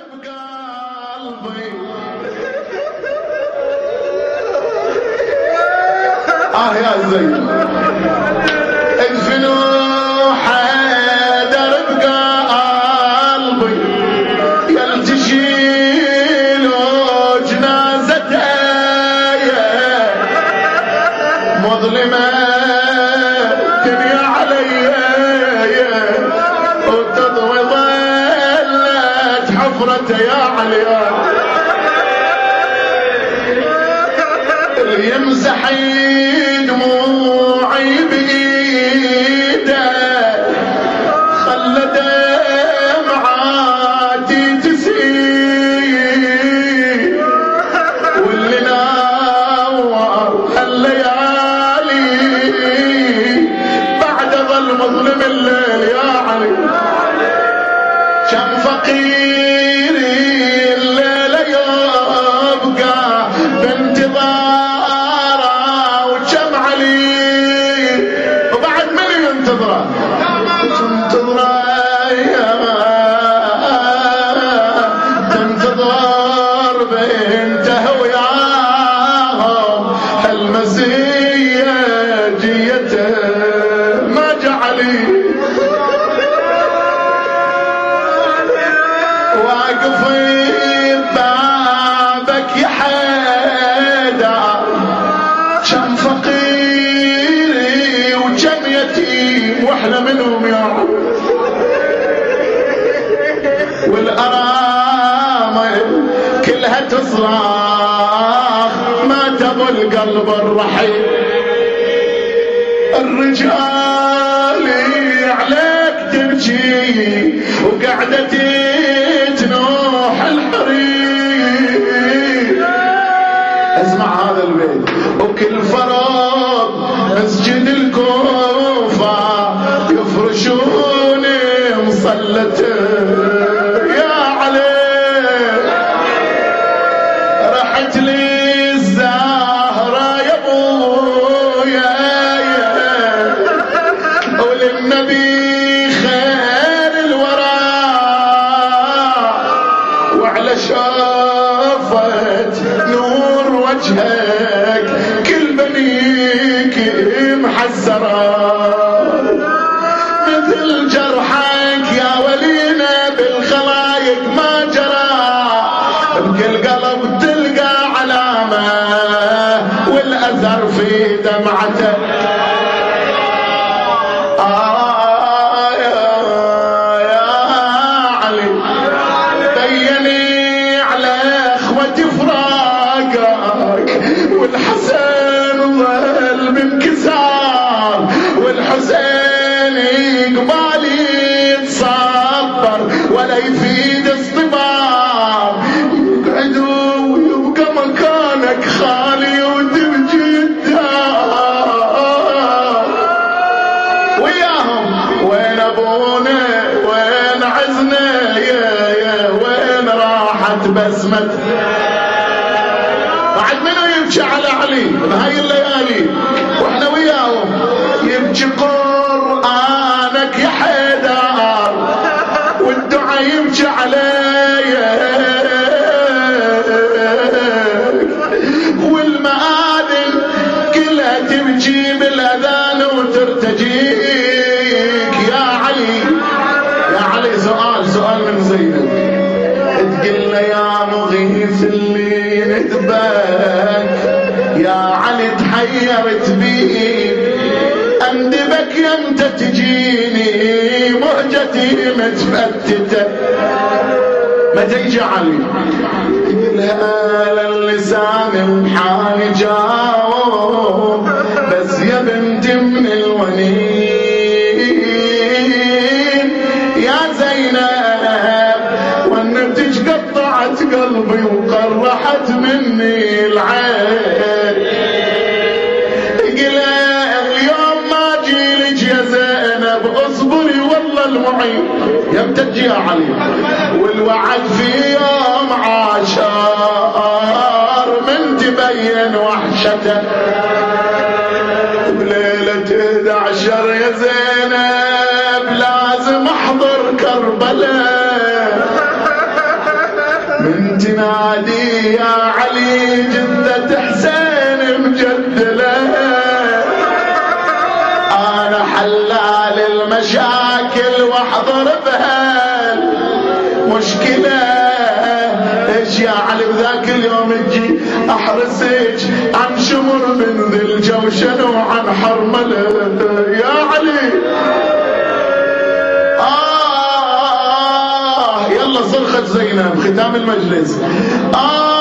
بقلبي يا زين ادفنوا حيدر بقلبي يلتشيلوا جنازته مظلمة الدنيا علي وتضوي ظلت حفرته يا عليا يمسح دموعي بإيده خلى دمعاتي تسيل واللي نور هالليالي بعد ظل مظلم الليل يا علي كم فقيري الليلة يبقى بانتظاره وكم علي وبعد من ينتظره تنتظر بنته وياهم هالمزية جيته ما جعلي واقف بابك يا حيدر كم فقيري وكم يتيم واحنا منهم يا رب والارامل كلها تصراخ ما تبو القلب الرحيم الرجال عليك تبكي وقعدتي تنوح الحريم اسمع هذا البيت وكل فرض مسجد الكوفة يفرشوني مصلته يا علي رحت لي الزهرة يا ابويا وللنبي خير الوراء وعلى شافت نور وجهك كل بنيك محسرة مثل جرحك يا ولينا بالخلايق ما جرى بكل قلب تلقى علامة والأثر في دمعته يا علي بيني على اخوتي فراقك والحسن ظل بانكسار والحسين قبالي يتصبر ولا يفيد اصطبار يقعدوا ويبقى مكانك خالي وتبكي الدار وياهم وين ابونا وين عزنا يا وين راحت بسمة بعد منو يبكي على علي بهاي الليالي واحنا وياهم يبكي قرآنك يا حيدر والدعاء يبكي عليك والمآذن كلها تبكي بالاذان وترتجيك يا علي يا علي سؤال من زينب تقلنا يا مغيث اللي ندبك يا علي تحيرت بيك اندبك يمتى تجيني مهجتي متفتته متى يجي علي يقولها للسان وحالي جاوب بس يا بنتي من الونين يا زينب والنبتج قطعت قلبي وقرحت مني العين قلها اليوم ما جيلك يا زينب اصبري والله المعين يمتى تجي يا علي والوعد في يوم عاشر من تبين وحشته بليلة 11 يا زينب لازم احضر كربلاء تنادي يا علي جدة حسين مجدلة، انا حلال المشاكل واحضر بها مشكلة. ايش يا علي بذاك اليوم تجي احرسك عن شمر من ذي الجوشن وعن حرملة يا علي. يلا صرخت زينب ختام المجلس.